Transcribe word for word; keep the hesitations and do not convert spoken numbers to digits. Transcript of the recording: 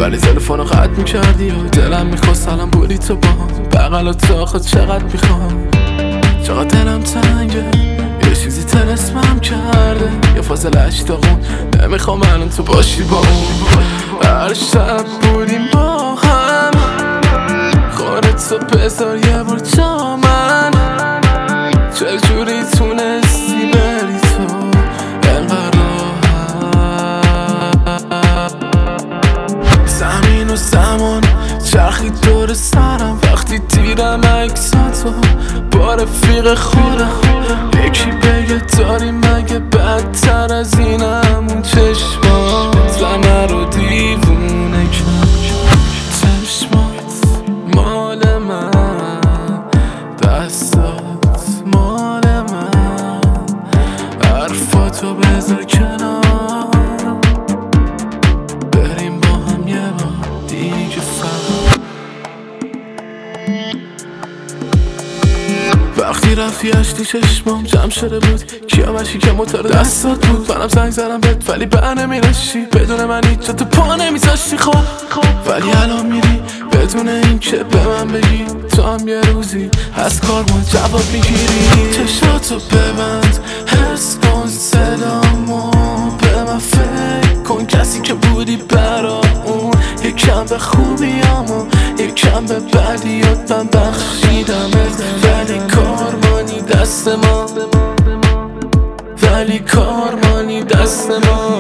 ولی تلفنو قطع میکردی و دلم میخواست سلام بودی تو با هم بغل و تاخت چقدر میخوام، چقدر دلم تنگه، یه چیزی تلسمم کرده، یه فاصله اشتاقون نمیخوام الان تو باشی با اون. هر شب بودیم با هم، خودتو بذار یه بار جا من، چجوری تونستی بری تو انقدر راحت. زمین و زمان چرخید دور سرم وقتی دیدم عکساتو با رفیق خودم، یکی بگه داری مگه بدتر از اینم، اون چشمات همه رو دیوونه کرد، چشمات مال من، دستات مال من، حرفاتو بذار کنار، بریم با هم یه بار دیگه فقط. وقتی رفتی اشتی چشمام جمع شده بود، کیا بشی که موتور دستات بود، منم زنگ زدم بهت ولی بر نمیرشی، بدون من هیچ جا تو پا نمیذاشتی. خب ولی الان میری بدون این که به من بگی تو هم یه روزی از کارمون جواب میگیری. چشاتو ببند، حس کن صدامو، به من فکر کن کسی که بودی برا اون، یکم به خوبیامو یکم به بدیات من بخشیدمت، ولی کارمانی دست ما، ولی کارمانی دست ما.